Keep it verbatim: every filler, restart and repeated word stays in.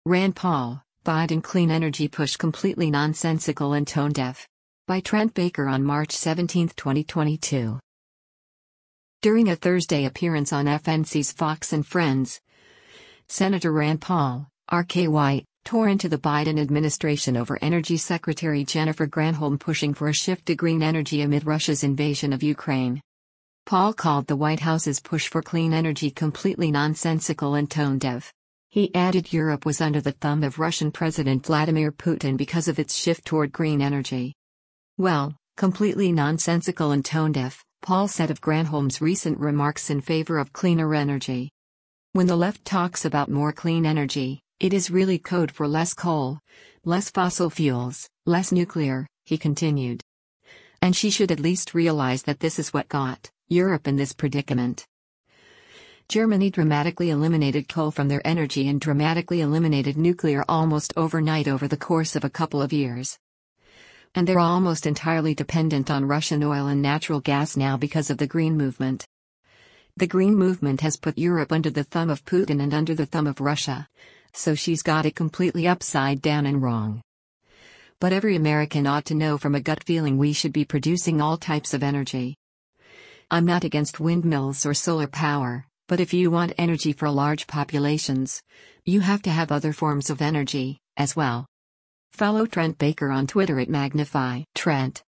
Rand Paul, Biden clean energy push completely nonsensical and tone-deaf. By Trent Baker on March seventeenth, twenty twenty-two. During a Thursday appearance on F N C's Fox and Friends, Senator Rand Paul, R K White, tore into the Biden administration over Energy Secretary Jennifer Granholm pushing for a shift to green energy amid Russia's invasion of Ukraine. Paul called the White House's push for clean energy completely nonsensical and tone-deaf. He added Europe was under the thumb of Russian President Vladimir Putin because of its shift toward green energy. Well, completely nonsensical and tone-deaf, Paul said of Granholm's recent remarks in favor of cleaner energy. When the left talks about more clean energy, it is really code for less coal, less fossil fuels, less nuclear, he continued. And she should at least realize that this is what got Europe in this predicament. Germany dramatically eliminated coal from their energy and dramatically eliminated nuclear almost overnight over the course of a couple of years. And they're almost entirely dependent on Russian oil and natural gas now because of the Green Movement. The Green Movement has put Europe under the thumb of Putin and under the thumb of Russia, so she's got it completely upside down and wrong. But every American ought to know from a gut feeling we should be producing all types of energy. I'm not against windmills or solar power. But if you want energy for large populations, you have to have other forms of energy, as well. Follow Trent Baker on Twitter at Magnify Trent.